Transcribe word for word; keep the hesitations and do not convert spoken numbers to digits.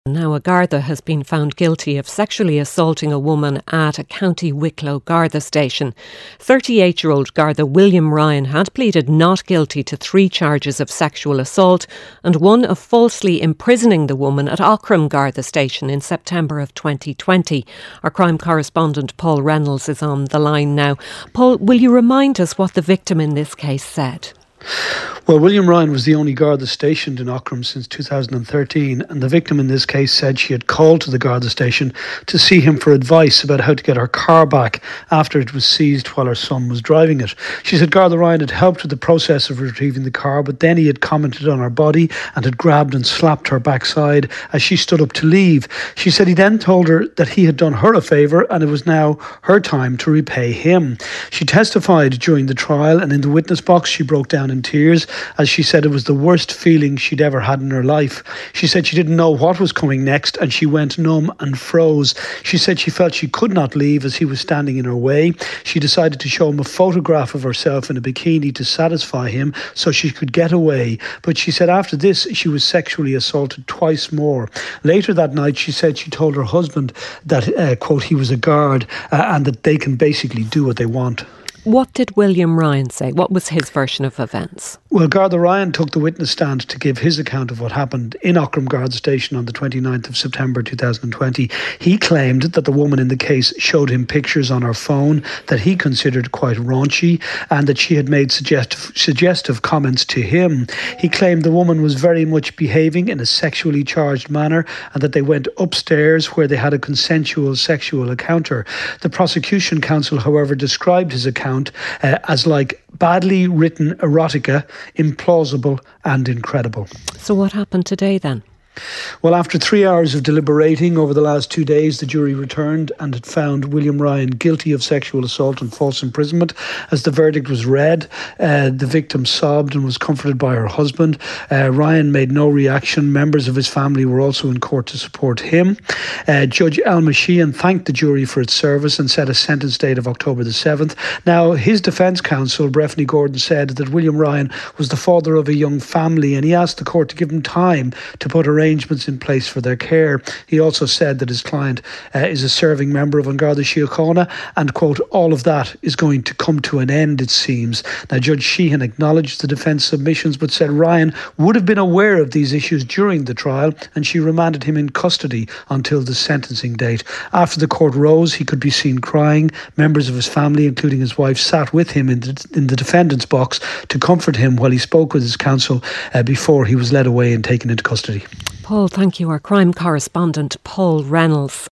Now, a Garda has been found guilty of sexually assaulting a woman at a County Wicklow Garda station. thirty-eight-year-old Garda William Ryan had pleaded not guilty to three charges of sexual assault and one of falsely imprisoning the woman at Aughrim Garda station in September of twenty twenty. Our crime correspondent Paul Reynolds is on the line now. Paul, will you remind us what the victim in this case said? Well, William Ryan was the only Garda stationed in Aughrim since two thousand thirteen, and the victim in this case said she had called to the Garda station to see him for advice about how to get her car back after it was seized while her son was driving it. She said Garda Ryan had helped with the process of retrieving the car, but then he had commented on her body and had grabbed and slapped her backside as she stood up to leave. She said he then told her that he had done her a favour and it was now her time to repay him. She testified during the trial, and in the witness box she broke down in tears as she said it was the worst feeling she'd ever had in her life. She said she didn't know what was coming next and she went numb and froze. She said she felt she could not leave as he was standing in her way. She decided to show him a photograph of herself in a bikini to satisfy him so she could get away. But she said after this she was sexually assaulted twice more. Later that night she said she told her husband that, uh, quote, he was a guard uh, and that they can basically do what they want. What did William Ryan say? What was his version of events? Well, Garda Ryan took the witness stand to give his account of what happened in Aughrim Garda Station on the twenty-ninth of September two thousand twenty. He claimed that the woman in the case showed him pictures on her phone that he considered quite raunchy and that she had made suggestive, suggestive comments to him. He claimed the woman was very much behaving in a sexually charged manner and that they went upstairs where they had a consensual sexual encounter. The prosecution counsel, however, described his account Uh, as like badly written erotica, implausible and incredible. So what happened today then? Well, after three hours of deliberating over the last two days, the jury returned and had found William Ryan guilty of sexual assault and false imprisonment. As the verdict was read, uh, the victim sobbed and was comforted by her husband. Uh, Ryan made no reaction. Members of his family were also in court to support him. Uh, Judge Elma Sheehan thanked the jury for its service and set a sentence date of October the seventh. Now, his defence counsel, Breffney Gordon, said that William Ryan was the father of a young family and he asked the court to give him time to put arrangements in place for their care. He also said that his client uh, is a serving member of An Garda Síochána and, quote, all of that is going to come to an end, it seems. Now, Judge Sheehan acknowledged the defence submissions but said Ryan would have been aware of these issues during the trial and she remanded him in custody until the sentencing date. After the court rose, he could be seen crying. Members of his family, including his wife, sat with him in the, in the defendant's box to comfort him while he spoke with his counsel uh, before he was led away and taken into custody. Paul, thank you. Our crime correspondent Paul Reynolds.